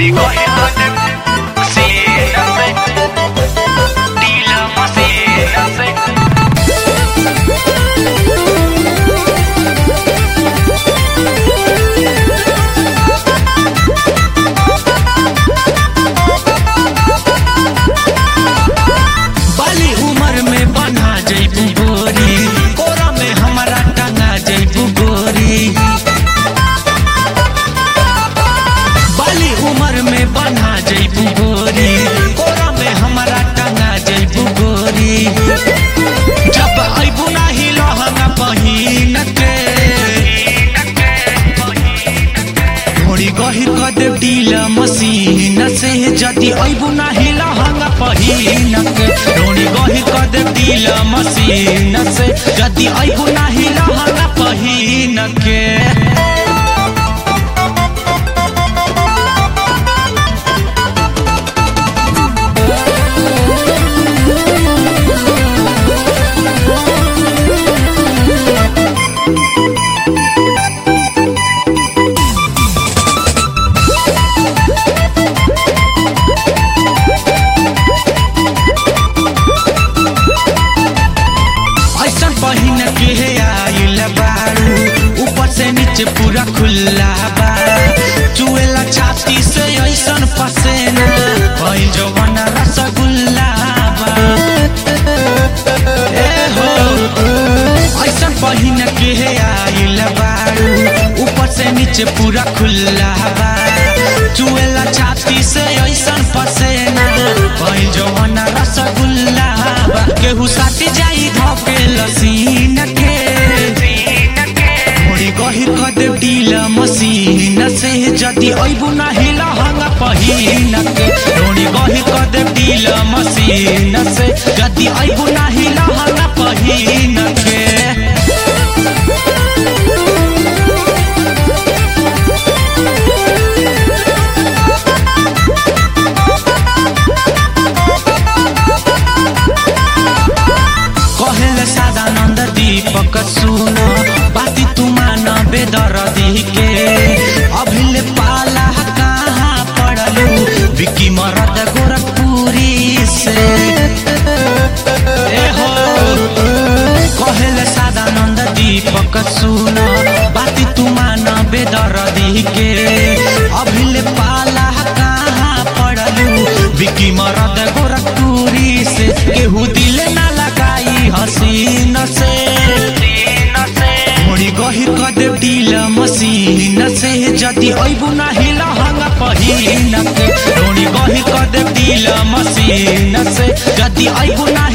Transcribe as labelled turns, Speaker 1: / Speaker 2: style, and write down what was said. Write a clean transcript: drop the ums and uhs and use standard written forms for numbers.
Speaker 1: Rory goi hande masina se dila masina se गहिर कदे डीला मसीन से जदी अइबू नाही लहंगा पहिन के रोनी गहिर कदे डीला मसीन से जदी अइबू नाही लहंगा पहिन के पहिन के आइल बारू ऊपर से नीचे पूरा खुला बा चुएला छाती से ऐसन पसेना भइल जवाना रसगुल्ला बा ए हो ऐसन पहिन के आइल बारू ऊपर से नीचे पूरा खुला बा चुएला छाती से ऐसन पसेना भइल जवाना रसगुल्ला बा केहू साथी जाई धके लसीन के मोरी गहिर कदे डीला मसीन से जदी अइबू नाही लहंगा पहिन के मोरी गहिर कदे डीला मसीन से जदी अइबू नाही लहंगा पहिन के दीपक सुनो बाती तुमान बेदर्दी के अभिले पाला कहाँ पड़लू विकी मरद गोरखपुरी से ए हो कहले सदानंद दीपक सुनो बाती तुमान बेदर्दी के अभिले पाला कहाँ पड़लू विकी मरद गोरखपुरी से केहू दिल ना लगाई हसीन से मोरी गहिर कदे डीला मसीन से जदी अइबू नाही लहंगा पहिन के मोरी गहिर कदे डीला मसीन से जदी अइबू